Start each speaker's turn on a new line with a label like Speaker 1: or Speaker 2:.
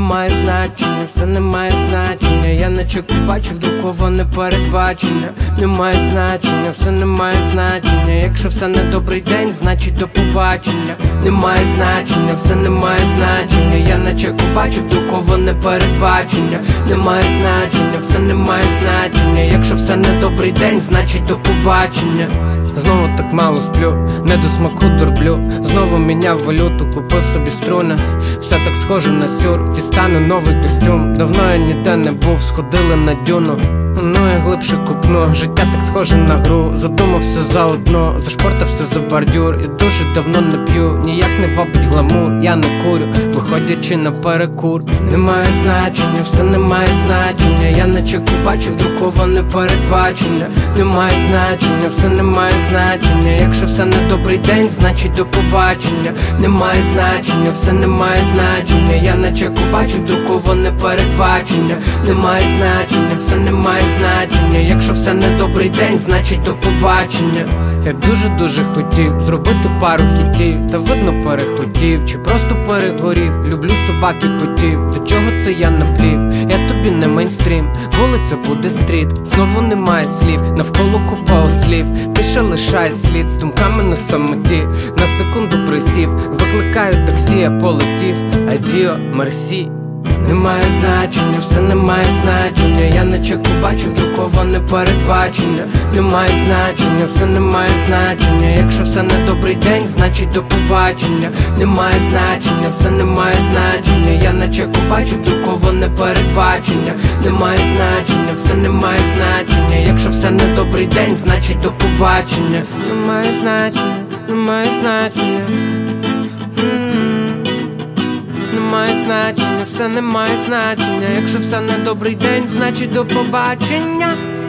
Speaker 1: Немає значення, все не має значення. Я наче бачив друковане передбачення. Немає значення, все не має значення. Якщо все не добрий день, значить до побачення. Немає значення, все не має значення. Я наче бачив друковане передбачення. Немає значення, все не має значення. Якщо все не добрий день, значить до побачення. Знову так мало сплю, не до смаку дурблю. Знову міняв валюту, купив собі струни. Все так схоже на сюр, дістану новий костюм. Давно я ніде не був, сходили на дюну. Ну я глибше купну, життя так схоже на гру. Задумався заодно, зашпортався за бордюр. Я дуже давно не п'ю, ніяк не вабить гламур. Я не курю, виходячи на перекур. Немає значення, все не має значення. Я наче бачив друковане передбачення. Немає значення, все не має значення. Якщо все не добрий день, значить до побачення. Немає значення, все не має значення. Я наче бачив друковане передбачення. Немає значення, все не має значення. Якщо все не добрий день, значить до побачення. Я дуже хотів зробити пару хітів, та видно перехотів, чи просто перегорів. Люблю собак і котів, до чого це я наплів? Я тобі не мейнстрім, вулиця буде стріт. Знову немає слів, навколо купа ослів. Тиша лишає слід з думками на самоті. На секунду присів, викликаю таксі, я полетів. Адіо, мерсі. Немає значення, все не має значення. Я наче бачив друковане передбачення. Немає значення, все не має значення. Якщо все не добрий день, значить до побачення. Немає значення, все не має значення. Я наче бачив друковане передбачення. Немає значення, все не має значення. Якщо все не добрий день, значить до побачення. Немає значення, немає значення. Немає значення, все не має значення. Якщо все не добрий день, значить до побачення.